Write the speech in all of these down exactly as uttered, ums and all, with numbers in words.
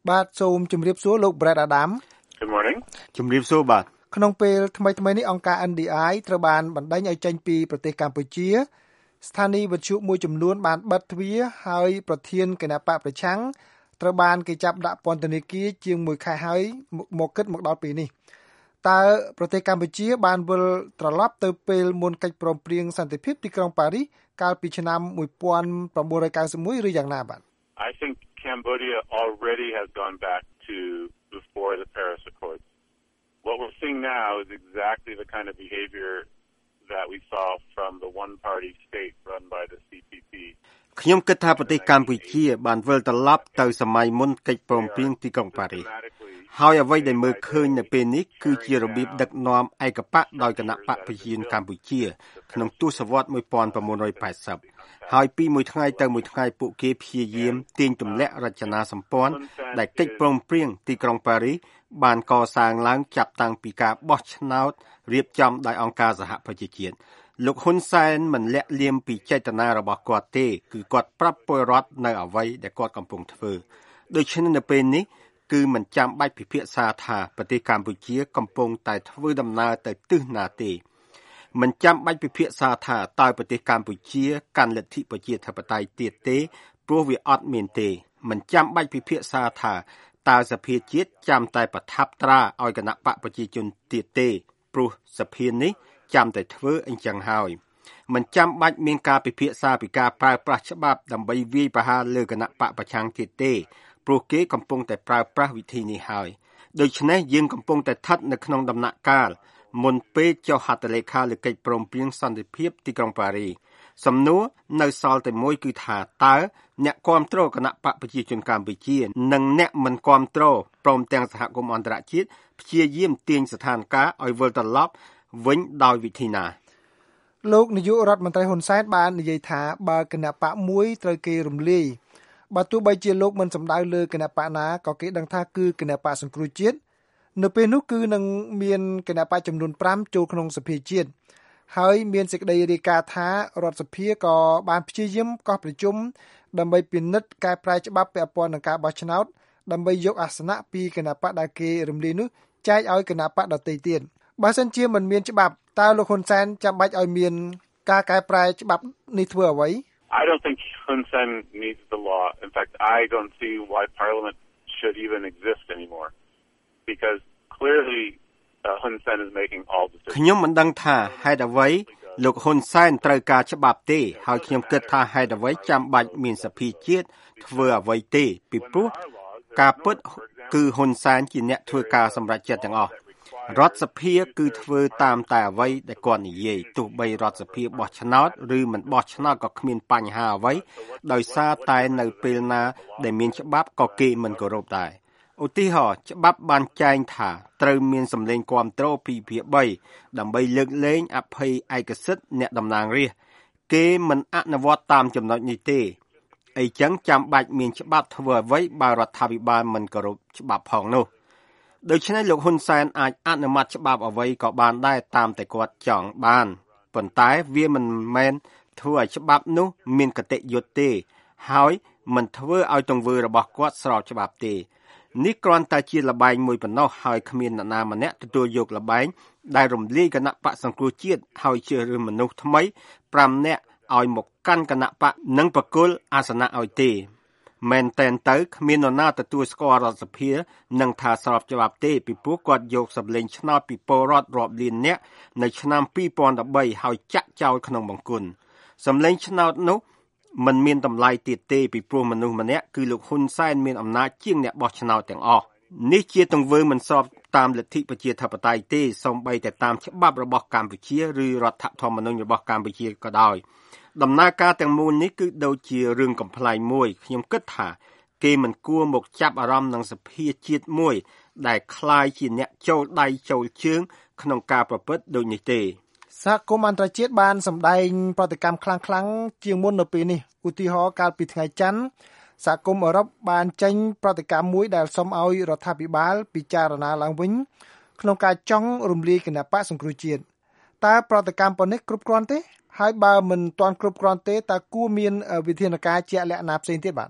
បាទសូមជម្រាបសួរលោក Brad Adam Good morning ជម្រាបសួរបាទក្នុងពេលថ្មីៗនេះអង្គការ N D I ត្រូវបានបណ្តេញឲ្យចេញពីប្រទេសកម្ពុជាស្ថានីយ៍វិទ្យុមួយចំនួនបានបិទទ្វារហើយប្រធានគណៈបកប្រឆាំងត្រូវបានគេចាប់ដាក់ពន្ធនាគារជាងមួយខែហើយមកគិតមកដល់ពេលនេះតើប្រទេសកម្ពុជាបានវិលត្រឡប់ទៅពេលមុនកិច្ចព្រមព្រៀងសន្តិភាពទីក្រុងប៉ារីសកាលពីឆ្នាំnineteen ninety-oneឬយ៉ាងណាបាទ I think Cambodia already has gone back to before the Paris Accords. What we're seeing now is exactly the kind of behavior that we saw from the one-party state run by the C P P. ខ្ញុំគិតថាប្រទេសកម្ពុជាបានវិលត្រឡប់ទៅសម័យមុនកិច្ចព្រមព្រៀងទីក្រុងប៉ារីសហើយអ្វីដែលមើលឃើញនៅពេលនេះគឺជារបៀបដឹកនាំឯកបកដោយគណៈបកប្រជាជនកម្ពុជាក្នុងទសវត្សរ៍nineteen eightyហើយពីមួយថ្ងៃទៅមួយថ្ងៃពួកគេព្យាយាមទាញទម្លាក់រចនាសម្ព័ន្ធដែលកិច្ចព្រមព្រៀងទីក្រុងប៉ារីសបានកសាងឡើងចាប់តាំងពីការបោះឆ្នោតរៀបចំដោយអង្គការសហប្រជាជាតិលោកហ៊ុនសែនមិនលាក់លៀមពីចេតនារបស់គាត់ទេគឺគាត់ប្រាប់ពលរដ្ឋនៅអ្វីដែលគាត់កំពុងធ្វើដូច្នេះនៅពេលនេះគឺមិនចាំបាច់ពិភាក្សាថាប្រទេសកម្ពុជាកំពុងតែធ្វើដំណើរទៅទិសណាទេមិនចាំបាច់ពិភាក្សាថាតើប្រទេសកម្ពុជាកាន់លទ្ធិប្រជាធិបតេយ្យទៀតទេព្រោះវាអត់មានទេមិនចាំបាច់ពិភាក្សាថាតើសភាជាតិចាំតែប្រថាប់ត្រាឲ្យគណៈបកប្រជាជនទៀតទេព្រោះសភានេះចាំតែធ្វើអញ្ចឹងហើយមិនចាំបាច់មានការពិភាក្សាពីការប្រើប្រាស់ច្បាប់ដើម្បីវាយប្រហារលើគណៈបកប្រឆាំងទៀតទេព្រោះគេកំពុងតែប្រើប្រាស់វិធីនេះហើយដូច្នេះយើងកំពុងតែស្ថិតនៅក្នុងដំណាក់កាលមុនពេលចុះហត្ថលេខាលើកិច្ចព្រមព្រៀងសន្តិភាពទីក្រុងប៉ារីសសំណួរនៅសល់តែមួយគឺថាតើអ្នកគាំទ្រគណៈបកប្រជាជនកម្ពុជានិងអ្នកមិនគាំទ្រព្រមទាំងសហគមន៍អន្តរជាតិព្យាយាមទាញស្ថានភាពឲ្យវិលត្រឡប់វិញដោយវិធីណាលោកនាយករដ្ឋមន្ត្រីហ៊ុនសែនបាននិយាយថាបើគណៈបកមួយត្រូវគេរំលាយបើទោះបីជាលោកមិនសម្ដៅលើគណៈបកណាក៏គេដឹងថាគឺគណៈបកសង្គ្រោះជាតិនៅពេលនោះគឺនឹងមានគណៈបកចំនួនfiveចូលក្នុងសភាជាតិហើយមានសេចក្តីរាយការណ៍ថារដ្ឋសភាក៏បានព្យាយាមកោះប្រជុំដើម្បីពិនិត្យកែប្រែច្បាប់ពាក់ព័ន្ធនឹងការបោះឆ្នោតដើម្បីយកអាសនៈពីគណៈបកដែលគេរំលាយនោះចែកឲ្យគណៈបកដទៃទៀតបើសិនជាមិនមានច្បាប់តើលោកហ៊ុនសែនចាំបាច់ឲ្យមានការកែប្រែច្បាប់នេះធ្វើអ្វី I don't think Hun Sen needs the law. In fact, I don't see why Parliament should even exist anymore. Because clearly uh, Hun Sen is making all decisions. ខ្ញុំមិនដឹងថាហេតុអ្វីលោកហ៊ុនសែនត្រូវការច្បាប់ទេហើយខ្ញុំគិតថាហេតុអ្វីចាំបាច់មានសភាជាតិធ្វើអ្វីទេពីព្រោះការពិតគឺហ៊ុនសែនជាអ្នកធ្វើការសម្រេចចិត្តទាំងអស់រដ្ឋសភាគឺធ្វើតាមតែអ្វីដែលគាត់និយាយទោះបីរដ្ឋសភាបោះឆ្នោតឬមិនបោះឆ្នោតក៏គ្មានបញ្ហាអ្វីដោយសារតែនៅពេលណាដែលមានច្បាប់ក៏គេមិនគោរពដែរឧទាហរណ៍ច្បាប់បានចែងថាត្រូវមានសម្លេងគាំទ្រtwoភាគthreeដើម្បីលើកលែងអភ័យឯកសិទ្ធិអ្នកតំណាងរាស្ត្រគេមិនអនុវត្តតាមចំណុចនេះទេអីចឹងចាំបាច់មានច្បាប់ធ្វើអ្វីបើរដ្ឋាភិបាលមិនគោរពច្បាប់ផងនោះដូច្នេះលោកហ៊ុនសែនអាចអនុម័តច្បាប់អ្វីក៏បានដែរតាមតែគាត់ចង់បានប៉ុន្តែវាមិនមែនធ្វើឲ្យច្បាប់នោះមានគតិយុត្តទេហើយមិនធ្វើឲ្យទង្វើរបស់គាត់ស្របច្បាប់ទេនេះគ្រាន់តែជាលបែងមួយប៉ុណ្ណោះហើយគ្មានអ្នកណាម្នាក់ទទួលយកលបែងដែលរំលាយគណៈបកសង្គ្រោះជាតិហើយជ្រើសរើសមនុស្សថ្មីfiveនាក់ឲ្យមកកាន់គណៈបកនិងបកគលអាសនៈឲ្យទេមែនតែនទៅគ្មាននរណាទទួលស្គាល់រដ្ឋសភានឹងថាស្របច្បាប់ទេពីព្រោះគាត់យកសម្លេងឆ្នោតពីពលរដ្ឋរាប់លាននាក់នៅឆ្នាំtwo thousand thirteenហើយចាក់ចោលក្នុងបង្គន់សម្លេងឆ្នោតនោះមិនមានតម្លៃទៀតទេពីព្រោះមនុស្សម្នាក់គឺលោកហ៊ុនសែនមានអំណាចជាងអ្នកបោះឆ្នោតទាំងអស់នេះជាទង្វើមិនស្របតាមលទ្ធិប្រជាធិបតេយ្យទេសូម្បីតែតាមច្បាប់របស់កម្ពុជាឬរដ្ឋធម្មនុញ្ញរបស់កម្ពុជាក៏ដោយដំណើរការទាំងមូលនេះគឺដូចជារឿងកំ pl ែងមួយខ្ញុំគិតថាគេមិនគួរមកចាប់អារម្មណ៍នឹងសភាជាតិមួយដែលคล้ายជាអ្នកចូលដៃចូលជើងក្នុងការប្រព្រឹត្តដូចនេះទេសហគមន៍អន្តរជាតិបានសម្ដែងប្រតិកម្មខ្លាំងៗជាងមុននៅពេលនេះឧទាហរណ៍កាលពីថ្ងៃច័ន្ទសហគមន៍អឺរ៉ុបបានចេញប្រតិកម្មមួយដែលសុំឲ្យរដ្ឋាភិបាលពិចារណាឡើងវិញក្នុងការចង់រំលាយគណៈបកសង្គ្រោះជាតិតើប្រតិកម្មប៉ុណ្នេះគ្រប់គ្រាន់ទេហើយបើមិនទាន់គ្រប់គ្រាន់ទេតើគួរមានវិធានការជាក់លាក់ណាផ្សេងទៀតបាទ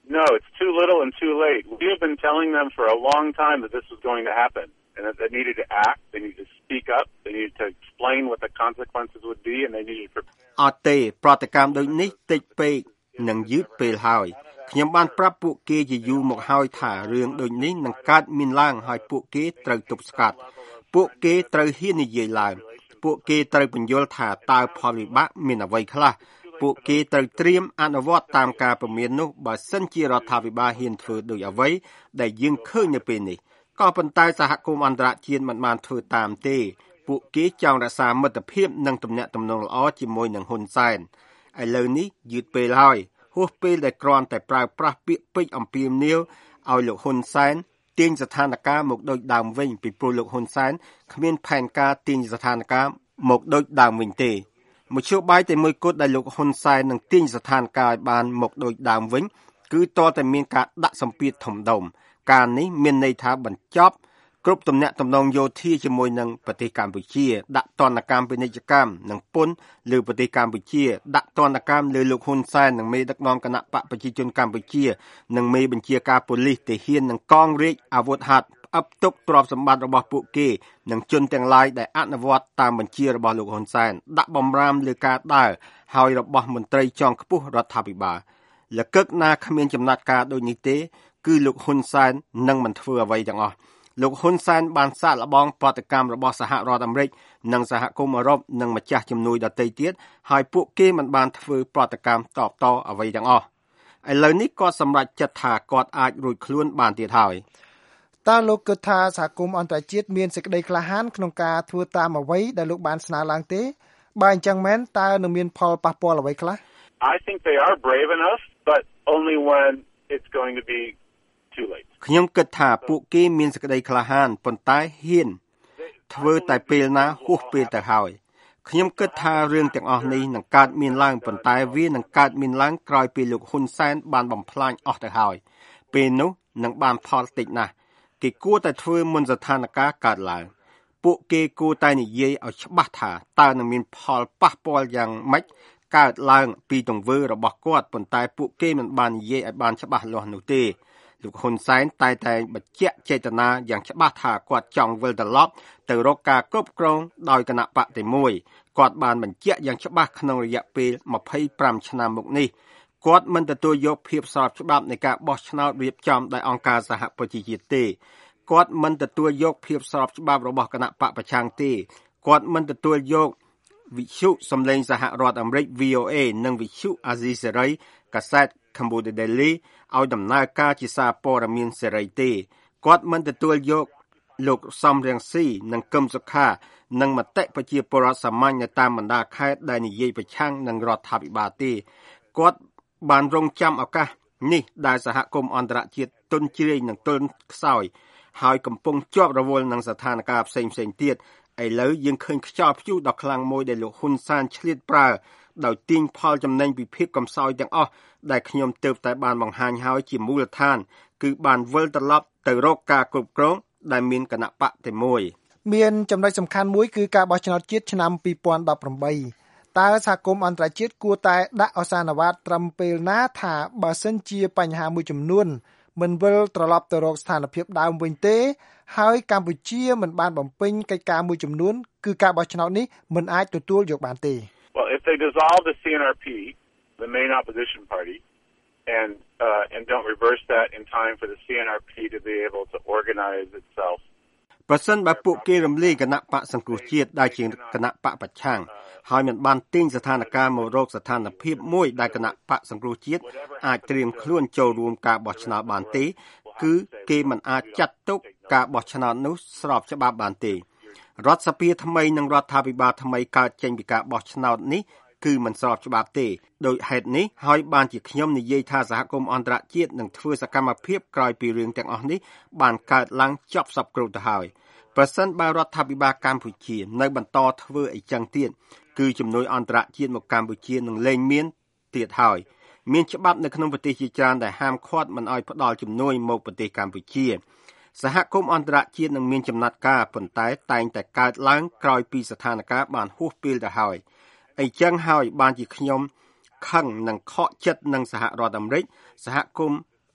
No, it's too little and too late. We have been telling them for a long time that this was going to happen and that they needed to act, they needed to speak up, they needed to explain what the consequences would be, and they needed to... អត់ទេប្រតិកម្មដូចនេះតិចពេកនឹងយឺតពេលហើយខ្ញុំបានប្រាប់ពួកគេជាយូរមកហើយថារឿងដូចនេះនឹងកើតមានឡើងហើយពួកគេត្រូវទប់ស្កាត់ពួកគេត្រូវហ៊ាននិយាយឡើងពួកគេត្រូវបញ្យល់ថាតើផលវិបាកមានអ្វីខ្លះពួកគេត្រូវត្រៀមអនុវត្តតាមការព្រមាននោះបើសិនជារដ្ឋាភិបាលហ៊ានធ្វើដូចអ្វីដែលយើងឃើញនៅពេលនេះក៏ប៉ុន្តែសហគមន៍អន្តរជាតិមិនបានធ្វើតាមទេពួកគេចង់រក្សាមិត្តភាពនិងទំនាក់ទំនងល្អជាមួយនឹងហ៊ុនសែនឥឡូវនេះយឺតពេលហើយហួសពេលដែលគ្រាន់តែប្រើប្រាស់ពាក្យពេចន៍អំពាវនាវឲ្យលោកហ៊ុនសែនទាញស្ថានភាពមកដូចដើមវិញពីព្រោះលោកហ៊ុនសែនគ្មានផែនការទាញស្ថានភាពមកដូចដើមវិញទេមធ្យោបាយតែមួយគត់ដែលលោកហ៊ុនសែននឹងទាញស្ថានភាពឲ្យបានមកដូចដើមវិញគឺតតែមានការដាក់សម្ពាធធំដុំការនេះមានន័យថាបញ្ចប់គ្រប់ទំនាក់ទំនងយោធាជាមួយនឹងប្រទេសកម្ពុជាដាក់ទណ្ឌកម្មពាណិជ្ជកម្មនិងពន្ធលើប្រទេសកម្ពុជាដាក់ទណ្ឌកម្មលើលោកហ៊ុនសែននិងមេដឹកនាំគណៈបកប្រជាជនកម្ពុជានិងមេបញ្ជាការប៉ូលីសទាហាននិងកងរាជអាវុធហត្ថផ្អឹបទុកទ្រព្យសម្បត្តិរបស់ពួកគេនិងជនទាំងឡាយដែលអនុវត្តតាមបញ្ជារបស់លោកហ៊ុនសែនដាក់បំរាមលើការដើរហើយរបស់មន្ត្រីជាន់ខ្ពស់រដ្ឋាភិបាលលកឹកណាគ្មានចំណាត់ការដូចនេះទេគឺលោកហ៊ុនសែននឹងមិនធ្វើអ្វីទាំងអស់លោកហ៊ុនសែនបានសាកល្បងប្រតិកម្មរបស់សហរដ្ឋអាមេរិកនិងសហគមន៍អឺរ៉ុបនិងម្ចាស់ជំនួយដទៃទៀតហើយពួកគេមិនបានធ្វើប្រតិកម្មតបតអ្វីទាំងអស់ឥឡូវនេះគាត់សម្រេចចិត្តថាគាត់អាចរួចខ្លួនបានទៀតហើយតើលោកគិតថាសហគមន៍អន្តរជាតិមានសេចក្តីក្លាហានក្នុងការធ្វើតាមអ្វីដែលលោកបានស្នើឡើងទេបើអញ្ចឹងមែនតើនឹងមានផលប៉ះពាល់អ្វីខ្លះ I think they are brave enough but only when it's going to be ខ្ញុំគិតថាពួកគេមានសេចក្តីក្លាហានប៉ុន្តែហ៊ានធ្វើតែពេលណាហួសពេលទៅហើយខ្ញុំគិតថារឿងទាំងអស់នេះនឹងកើតមានឡើងប៉ុន្តែវានឹងកើតមានឡើងក្រោយពេលលោកហ៊ុនសែនបានបំផ្លាញអស់ទៅហើយពេលនោះនឹងបានផលតិចណាស់គេគួរតែធ្វើមុនស្ថានភាពកើតឡើងពួកគេគួរតែនិយាយឲ្យច្បាស់ថាតើនឹងមានផលប៉ះពាល់យ៉ាងម៉េចកើតឡើងពីទង្វើរបស់គាត់ប៉ុន្តែពួកគេមិនបាននិយាយឲ្យបានច្បាស់លាស់នោះទេលោកហ៊ុនសែនតែតែបញ្ជាក់ចេតនាយ៉ាងច្បាស់ថាគាត់ចង់វិលត្រឡប់ទៅរកការគ្រប់គ្រងដោយគណៈបកតែមួយគាត់បានបញ្ជាក់យ៉ាងច្បាស់ក្នុងរយៈពេលម្ភៃប្រាំឆ្នាំមកនេះគាត់មិនទទួលយកភាពស្របច្បាប់នៃការបោះឆ្នោតរៀបចំដោយអង្គការសហប្រជាជាតិទេគាត់មិនទទួលយកភាពស្របច្បាប់របស់គណៈបកប្រឆាំងទេគាត់មិនទទួលយកវិទ្យុសំឡេងសហរដ្ឋអាមេរិក V O A និងវិទ្យុអាស៊ីសេរីកាសែត Cambodia Daily ឲ្យដំណើរការជាសារព័ត៌មានសេរីទេគាត់មិនទទួលយកលោកសំរងស៊ីនិងកឹមសុខានិងមតិប្រជាពលរដ្ឋសាមញ្ញនៅតាមបណ្ដាខេត្តដែលនិយាយប្រឆាំងនឹងរដ្ឋាភិបាលទេគាត់បានរងចាំឱកាសនេះដែលសហគមន៍អន្តរជាតិទន់ជ្រាយនិងទន់ខ្សោយហើយកំពុងជាប់រវល់នឹងស្ថានភាពផ្សេងៗទៀតឥឡូវយើងឃើញខ្យល់ព្យុះដ៏ខ្លាំងមួយដែលលោកហ៊ុនសែនឆ្លៀតប្រើដោយទាញផលចំណេញពីភាពកំសោយទាំងអស់ដែលខ្ញុំទើបតែបានបង្ហាញហើយជាមូលដ្ឋានគឺបានវិលត្រឡប់ទៅរកការគ្រប់គ្រងដែលមានគណៈបកតែមួយមានចំណុចសំខាន់មួយគឺការបោះឆ្នោតជាតិឆ្នាំពីរពាន់ដប់ប្រាំបីតើសហគមន៍អន្តរជាតិគួរតែដាក់អសានវត្តត្រឹមពេលណាថាបើសិនជាបញ្ហាមួយចំនួនមិនវិលត្រឡប់ទៅរកស្ថានភាពដើមវិញទេហើយកម្ពុជាមិនបានបំពេញកិច្ចការមួយចំនួនគឺការបោះឆ្នោតនេះមិនអាចទទួលយកបានទេ Well, if they dissolve the C N R P, the main opposition party, and uh, and don't reverse that in time for the C N R P to be able to organize itself. ប្រសិនបើពួកគេរំលាយគណៈបកសង្គ្រោះជាតិដែលជាគណៈបកប្រឆាំងហើយមិនបានទាញស្ថានភាពមករកស្ថានភាពមួយដែលគណៈបកសង្គ្រោះជាតិអាចត្រៀមខ្លួនចូលរួមការបោះឆ្នោតបានទេគឺគេមិនអាចចាត់ទុកការបោះឆ្នោតនោះស្របច្បាប់បានទេរដ្ឋសភាថ្មីនិងរដ្ឋាភិបាលថ្មីកើតចេញពីការបោះឆ្នោតនេះគឺមិនស្របច្បាប់ទេដោយហេតុនេះហើយបានជាខ្ញុំនិយាយថាសហគមន៍អន្តរជាតិនឹងធ្វើសកម្មភាពក្រោយពីរឿងទាំងអស់នេះបានកើតឡើងចប់សពគ្រប់ទៅហើយប្រសិនបើរដ្ឋាភិបាលកម្ពុជានៅបន្តធ្វើអីចឹងទៀតគឺជំនួយអន្តរជាតិមកកម្ពុជានឹងលែងមានទៀតហើយមានច្បាប់នៅក្នុងប្រទេសជាច្រើនដែលហាមឃាត់មិនឲ្យផ្ដល់ជំនួយមកប្រទេសកម្ពុជាសហគមន៍អន្តរជាតិនឹងមានចំណាត់ការប៉ុន្តែតែងតែកើតឡើងក្រោយពីស្ថានភាពបានហួសពេលទៅហើយអីចឹងហើយបានជាខ្ញុំខឹងនិងខកចិត្តនឹងសហរដ្ឋអាមេរិកសហគមន៍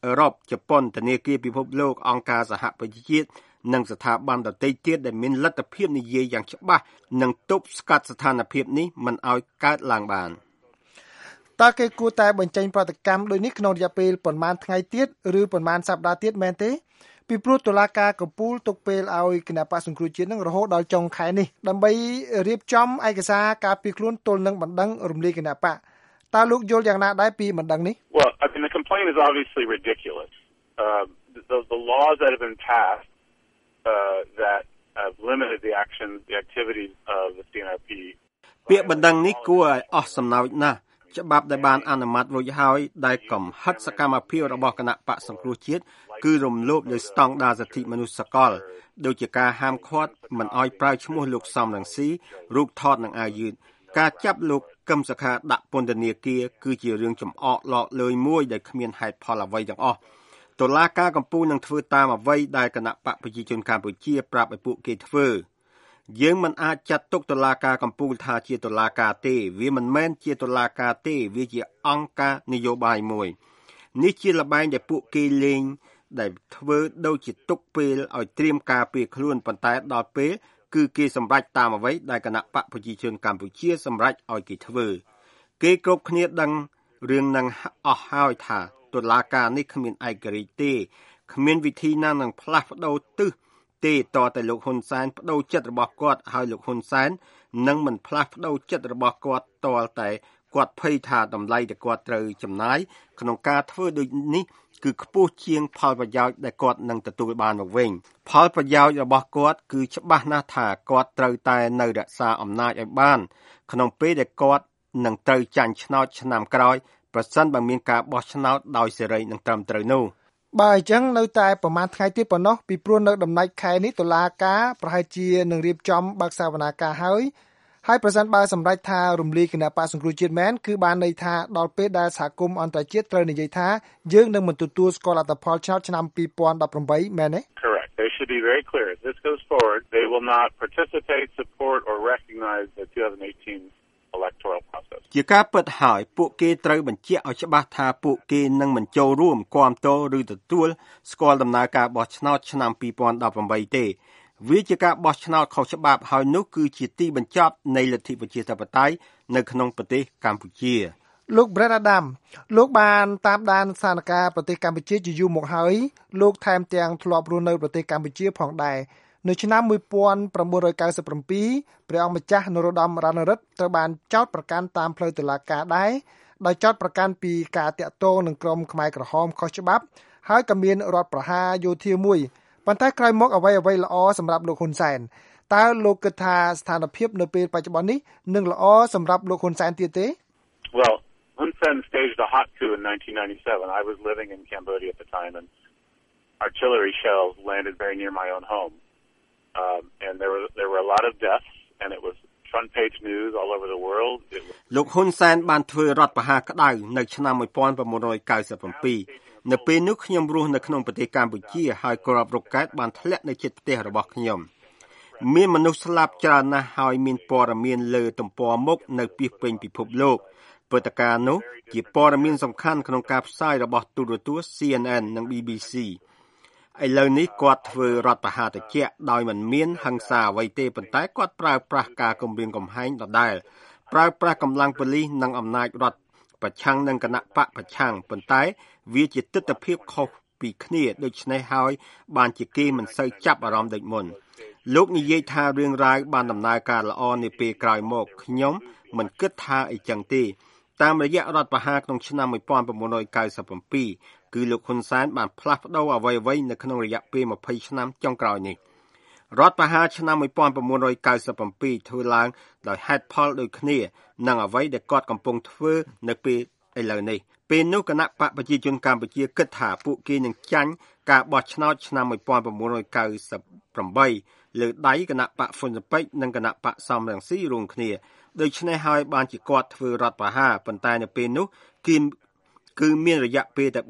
អឺរ៉ុបជប៉ុនធនាគារពិភពលោកអង្គការសហប្រជាជាតិនិងស្ថាប័នដទៃទៀតដែលមានលទ្ធភាពនិយាយយ៉ាងច្បាស់និងទប់ស្កាត់ស្ថានភាពនេះមិនឲ្យកើតឡើងបានតើគេគួរតែបញ្ចេញប្រតិកម្មដូចនេះក្នុងរយៈពេលប្រមាណថ្ងៃទៀតឬប្រមាណសប្តាហ៍ទៀតមែនទេពីព្រោះតុលាការកំពូលទុកពេលឲ្យគណៈបក្សសង្គ្រោះជាតិនឹងរហូតដល់ចុងខែនេះដើម្បីរៀបចំឯកសារការពារខ្លួនទល់នឹងបណ្ដឹងរំលាយគណៈបក្សតើលោកយល់យ៉ាងណាដែរពីបណ្ដឹងនេះ Well, I mean the complaint is obviously ridiculous. Uh, the the laws that have been passed uh, that have limited the actions, the activities of the ซี เอ็น อาร์ พีពាក្យបណ្ដឹងនេះគួរឲ្យអស់សំណើចណាស់ច្បាប់ដែលបានអនុម័តរួចហើយដែលកំហិតសកម្មភាពរបស់គណៈបក្សសង្គ្រោះជាតិគឺរំលោភលើស្តង់ដារសិទ្ធិមនុស្សសកលដូចជាការហាមឃាត់មិនឲ្យប្រើឈ្មោះលោកសំរងស៊ីរូបថតនិងអាវយឺតការចាប់លោកកឹមសុខាដាក់ពន្ធនាគារគឺជារឿងចំអកឡកលើយមួយដែលគ្មានហេតុផលអ្វីទាំងអស់តុលាការកំពូលនឹងធ្វើតាមអ្វីដែលគណៈបកប្រជាជនកម្ពុជាប្រាប់ឲ្យពួកគេធ្វើយើងមិនអាចចាត់ទុកតុលាការកំពូលថាជាតុលាការទេវាមិនមែនជាតុលាការទេវាជាអង្គការនយោបាយមួយនេះជាល្បែងដែលពួកគេលេងដែលធ្វើដូចជាទុកពេលឲ្យត្រៀមការពារខ្លួនប៉ុន្តែដល់ពេលគឺគេសម្រេចតាមអ្វីដែលគណៈបកប្រជាជនកម្ពុជាសម្រេចឲ្យគេធ្វើគេគ្រប់គ្នាដឹងរឿងនឹងអស់ហើយថាតុលាការនេះគ្មានឯករាជ្យទេគ្មានវិធីណានឹងផ្លាស់ប្ដូរទិសទេតតែលោកហ៊ុនសែនបដូរចិត្តរបស់គាត់ហើយលោកហ៊ុនសែននឹងមិនផ្លាស់ប្ដូរចិត្តរបស់គាត់តលតែគាត់ភ័យថាតម្លៃដែលគាត់ត្រូវចំណាយក្នុងការធ្វើដូចនេះគឺខ្ពស់ជាងផលប្រយោជន៍ដែលគាត់នឹងទទួលបានមកវិញផលប្រយោជន៍របស់គាត់គឺច្បាស់ណាស់ថាគាត់ត្រូវតែនៅរក្សាអំណាចឲ្យបានក្នុងពេលដែលគាត់នឹងត្រូវចាញ់ឆ្នោតឆ្នាំក្រោយប្រសិនបើមានការបោះឆ្នោតដោយសេរីនិងត្រឹមត្រូវនោះបើអញ្ចឹងនៅតែប្រហែលថ្ងៃទៀតប៉ុណ្ណោះពីព្រោះនៅដំណាច់ខែនេះតុលាការប្រហែលជានឹងរៀបចំបើកសវនាការហើយហើយប្រសិនបើសម្រេចថារំលាយគណៈបក្សសង្គ្រោះជាតិមែនគឺបានន័យថាដល់ពេលដែលសហគមន៍អន្តរជាតិត្រូវនិយាយថាយើងនឹងមិនទទួលស្គាល់លទ្ធផលឆ្នោតឆ្នាំtwo thousand eighteenមែនទេ Correct. They should be very clear. If this goes forward, they will not participate, support or recognize the twenty eighteen electoral process. ជាការពិតហើយពួកគេត្រូវបញ្ជាក់ឲ្យច្បាស់ថាពួកគេនឹងមិនចូលរួមគាំទ្រឬទទួលស្គាល់ដំណើរការបោះឆ្នោតឆ្នាំtwo thousand eighteenទេវាជាការបោះឆ្នោតខុសច្បាប់ហើយនោះគឺជាទីបញ្ចប់នៃលទ្ធិប្រជាធិបតេយ្យនៅក្នុងប្រទេសកម្ពុជាលោក Brett Adam លោកបានតាមដានស្ថានភាពប្រទេសកម្ពុជាជាយូរមកហើយលោកថែមទាំងធ្លាប់រស់នៅប្រទេសកម្ពុជាផងដែរនៅឆ្នាំnineteen ninety-sevenព្រះអង្គម្ចាស់នរោត្តមរណរដ្ឋត្រូវបានចោទប្រកាន់តាមផ្លូវតុលាការដែរដោយចោទប្រកាន់ពីការតាក់ទងនឹងក្រុមខ្មែរក្រហមខុសច្បាប់ហើយក៏មានរដ្ឋប្រហារយោធាមួយប៉ុន្តែក្រោយមកអ្វីអ្វីល្អសម្រាប់លោកហ៊ុនសែនតើលោកគិតថាស្ថានភាពនៅពេលបច្ចុប្បន្ននេះនឹងល្អសម្រាប់លោកហ៊ុនសែនទៀតទេ Well, Hun Sen staged a hot coup in nineteen ninety-seven. I was living in Cambodia at the time and artillery shells landed very near my own home. Um, and there were there were a lot of deaths and it was front page news all over the world. លោកហ៊ុនសែនបានធ្វើរដ្ឋប្រហារក្តៅនៅឆ្នាំnineteen ninety-sevenនៅពេលនោះខ្ញុំរស់នៅក្នុងប្រទេសកម្ពុជាហើយគ្រាប់រ៉ុកកែតបានធ្លាក់នៅជិតផ្ទះរបស់ខ្ញុំមានមនុស្សស្លាប់ច្រើនណាស់ហើយមានព័ត៌មានលើទំព័រមុខនៅពាសពេញពិភពលោកព្រឹត្តិការណ៍នោះជាព័ត៌មានសំខាន់ក្នុងការផ្សាយរបស់ទូរទស្សន៍ C N N និង B B C ឥឡូវនេះគាត់ធ្វើរដ្ឋប្រហារត្រជាក់ដោយមិនមានហិង្សាអ្វីទេប៉ុន្តែគាត់ប្រើប្រាស់ការគំរាមកំហែងដដែលប្រើប្រាស់កម្លាំងប៉ូលីសនិងអំណាចរដ្ឋប្រឆាំងនឹងគណៈបកប្រឆាំងប៉ុន្តែវាជាទស្សនវិជ្ជាខុសពីគ្នាដូច្នេះហើយបានជាគេមិនសូវចាប់អារម្មណ៍ដូចមុនលោកនិយាយថារឿងរ៉ាវបានដំណើរការល្អនាពេលក្រោយមកខ្ញុំមិនគិតថាអីចឹងទេតាមរយៈរដ្ឋប្រហារក្នុងឆ្នាំnineteen ninety-sevenគឺលោកហ៊ុនសែនបានផ្លាស់ប្ដូរអ្វីៗនៅក្នុងរយៈពេលtwentyឆ្នាំចុងក្រោយនេះរដ្ឋប្រហារឆ្នាំnineteen ninety-sevenធ្វើឡើងដោយហេតុផលដូចគ្នានឹងអ្វីដែលគាត់កំពុងធ្វើនៅពេលឥឡូវនេះពេលនោះគណៈបកប្រជាជនកម្ពុជាគិតថាពួកគេនឹងចាញ់ការបោះឆ្នោតឆ្នាំnineteen ninety-eightលើដៃគណៈបកហ្វុនស៊ិនប៉ិចនិងគណៈបកសំរងស៊ីរួមគ្នាដូច្នេះហើយបានជាគាត់ធ្វើរដ្ឋប្រហារប៉ុន្តែនៅពេលនោះគឺគឺមានរយៈពេលតែ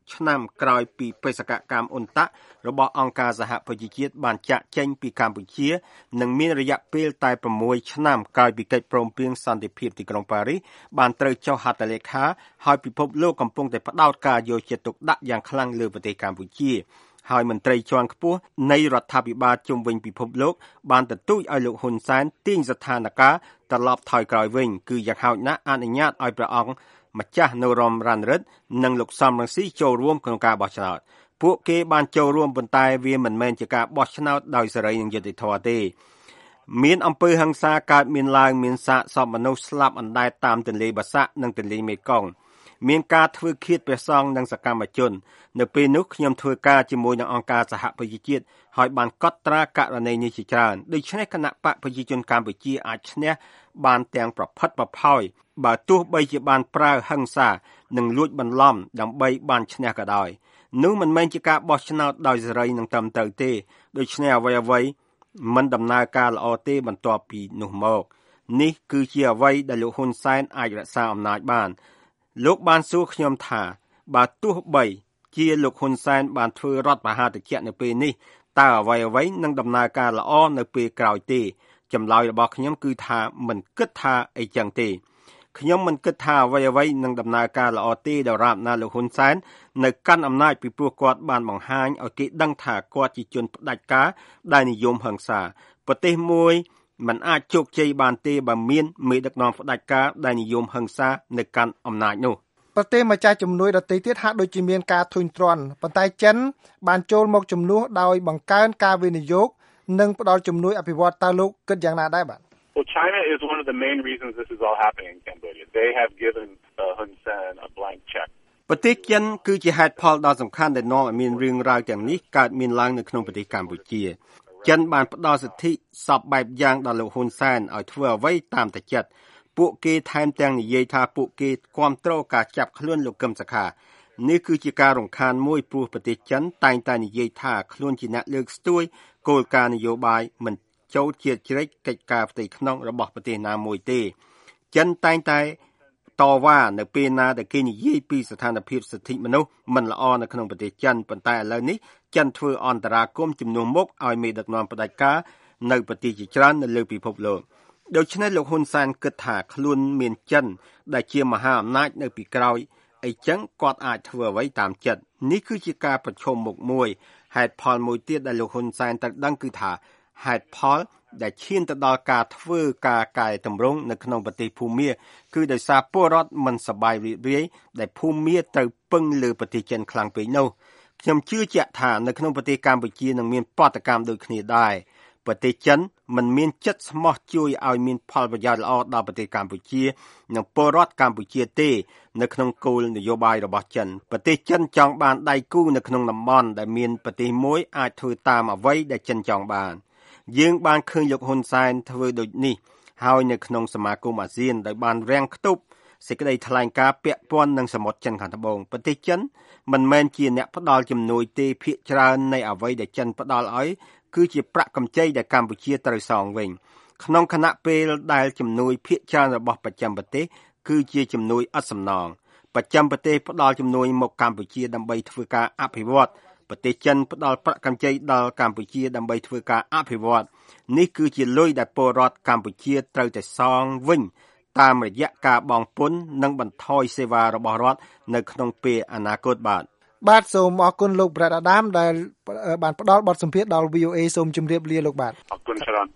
ឆ្នាំក្រោយពីបេសកកម្មអ៊ុនតាក់របស់អង្គការសហប្រជាជាតិបានចាក់ចេញពីកម្ពុជានិងមានរយៈពេលតែប្រាំមួយឆ្នាំក្រោយពីកិច្ចព្រមព្រៀងសន្តិភាពទីក្រុងប៉ារីសបានត្រូវចុះហត្ថលេខាហើយពិភពលោកកំពុងតែផ្ដោតការយកចិត្តទុកដាក់យ៉ាងខ្លាំងលើប្រទេសកម្ពុជាហើយមន្ត្រីជាន់ខ្ពស់នៃរដ្ឋាភិបាលជុំវិញពិភពលោកបានទទូចឲ្យលោកហ៊ុនសែនទាញស្ថានភាពត្រឡប់ថយក្រោយវិញគឺយ៉ាងហោចណាស់អនុញ្ញាតឲ្យព្រះអង្គម្ចាស់នរោមរណរិទ្ធនិងលោកសំរងស៊ីចូលរួមក្នុងការបោះឆ្នោតពួកគេបានចូលរួមប៉ុន្តែវាមិនមែនជាការបោះឆ្នោតដោយសេរីនិងយុត្តិធម៌ទេមានអំពើហិង្សាកើតមានឡើងមានសាកសពមនុស្សស្លាប់អណ្ដែតតាមទន្លេបាសាក់និងទន្លេមេគង្គមានការធ្វើឃាតព្រះសង្ឃនិងសកម្មជននៅពេលនោះខ្ញុំធ្វើការជាមួយនឹងអង្គការសហប្រជាជាតិហើយបានកត់ត្រាករណីនេះជាច្រើនដូច្នេះគណៈបកប្រជាជនកម្ពុជាអាចឈ្នះបានទាំងប្រផិតប្រផោយបើទោះបីជាបានប្រើហិង្សានិងលួចបន្លំដើម្បីបានឈ្នះក៏ដោយនោះមិនមែនជាការបោះឆ្នោតដោយសេរីនិងត្រឹមត្រូវទេដូច្នេះអ្វីអ្វីមិនដំណើរការល្អទេបន្ទាប់ពីនោះមកនេះគឺជាអ្វីដែលលោកហ៊ុនសែនអាចរក្សាអំណាចបានលោកបានសួរខ្ញុំថាបើទោះបីជាលោកហ៊ុនសែនបានធ្វើរដ្ឋប្រហារតិចនៅពេលនេះតើអ្វីអ្វីនឹងដំណើរការល្អនៅពេលក្រោយទេចម្លើយរបស់ខ្ញុំគឺថាមិនគិតថាអីចឹងទេខ្ញុំមិនគិតថាអ្វីអ្វីនឹងដំណើរការល្អទេដរាបណាលោកហ៊ុនសែននៅកាន់អំណាចពីព្រោះគាត់បានបង្ហាញឲ្យគេដឹងថាគាត់ជាជនផ្ដាច់ការដែលនិយមហិង្សាប្រទេសមួយมันអាចជោគជ័យបានទេបើមានមេដឹកនាំផ្ដាច់ការដែលនិយមហិង្សានៅកាន់អំណាចនោះប្រទេសម្ចាស់ជំនួយដទៃទៀតហាក់ដូចជាមានការធុញទ្រាន់ប៉ុន្តែចិនបានចូលមកជំនួសដោយបង្កើនការវិនិយោគនិងផ្ដល់ជំនួយអភិវឌ្ឍតើលោកគិតយ៉ាងណាដែរបាទ Well, China is one of the main reasons this is all happening in Cambodia. They have given uh, Hun Sen a blank check. ប្រទេសចិនគឺជាហេតុផលដ៏សំខាន់ដែលនាំឲ្យមានរឿងរ៉ាវទាំងនេះកើតមានឡើងនៅក្នុងប្រទេសកម្ពុជាចិនបានផ្ដល់សិទ្ធិសពបែបយ៉ាងដល់លោកហ៊ុនសែនឲ្យធ្វើអ្វីតាមតែចិត្តពួកគេថែមទាំងនិយាយថាពួកគេគាំទ្រការចាប់ខ្លួនលោកកឹមសុខានេះគឺជាការរំខានមួយព្រោះប្រទេសចិនតែងតែនិយាយថាខ្លួនជាអ្នកលើកស្ទួយគោលការណ៍នយោបាយមិនចូលជាជ្រែកកិច្ចការផ្ទៃក្នុងរបស់ប្រទេសណាមួយទេចិនតែងតែតវ៉ានៅពេលណាដែលគេនិយាយពីស្ថានភាពសិទ្ធិមនុស្សមិនល្អនៅក្នុងប្រទេសចិនប៉ុន្តែឥឡូវនេះចិនធ្វើអន្តរាគមន៍ជំនួសមុខឲ្យមេដឹកនាំផ្ដាច់ការនៅប្រទេសជាច្រើននៅលើពិភពលោកដូច្នេះលោកហ៊ុនសែនគិតថាខ្លួនមានចិនដែលជាមហាអំណាចនៅពីក្រោយអីចឹងគាត់អាចធ្វើអ្វីតាមចិត្តនេះគឺជាការប្រឈមមុខមួយហេតុផលមួយទៀតដែលលោកហ៊ុនសែនត្រូវដឹងគឺថាហេតុផលដែលឈានទៅដល់ការធ្វើការកែតម្រង់នៅក្នុងប្រទេសភូមាគឺដោយសារពលរដ្ឋមិនសប្បាយរីករាយដែលភូមាត្រូវពឹងលើប្រទេសចិនខ្លាំងពេកនោះខ្ញុំជឿជាក់ថានៅក្នុងប្រទេសកម្ពុជានឹងមានបដកម្មដូចគ្នាដែរប្រទេសចិនមិនមានចិត្តស្មោះជួយឲ្យមានផលប្រយោជន៍ល្អដល់ប្រទេសកម្ពុជានិងពលរដ្ឋកម្ពុជាទេនៅក្នុងគោលនយោបាយរបស់ចិនប្រទេសចិនចង់បានដៃគូនៅក្នុងតំបន់ដែលមានប្រទេសមួយអាចធ្វើតាមអ្វីដែលចិនចង់បានយើងបានឃើញលោកហ៊ុនសែនធ្វើដូចនេះហើយនៅក្នុងសមាគមអាស៊ានដោយបានរាំងខ្ទប់សេចក្តីថ្លែងការណ៍ពាក់ព័ន្ធនឹងសមុទ្រចិនខាងត្បូងប្រទេសចិនមិនមែនជាអ្នកផ្ដល់ជំនួយទេភាគច្រើននៃអ្វីដែលចិនផ្ដល់ឲ្យគឺជាប្រាក់កម្ចីដែលកម្ពុជាត្រូវសងវិញក្នុងខណៈពេលដែលជំនួយភាគច្រើនរបស់បស្ចិមប្រទេសគឺជាជំនួយឥតសំណងបស្ចិមប្រទេសផ្ដល់ជំនួយមកកម្ពុជាដើម្បីធ្វើការអភិវឌ្ឍប្រទេសចិនផ្ដល់ប្រាក់កម្ចីដល់កម្ពុជាដើម្បីធ្វើការអភិវឌ្ឍនេះគឺជាលុយដែលពលរដ្ឋកម្ពុជាត្រូវតែសងវិញតាមរយៈការបង់ពន្ធនិងបន្ថយសេវារបស់រដ្ឋនៅក្នុងពេលអនាគតបាទបាទសូមអរគុណលោក Brad Adam ដែលបានផ្ដល់បទសម្ភាសន៍ដល់ វី អូ เอ សូមជម្រាបលាលោកបាទអរគុណច្រើន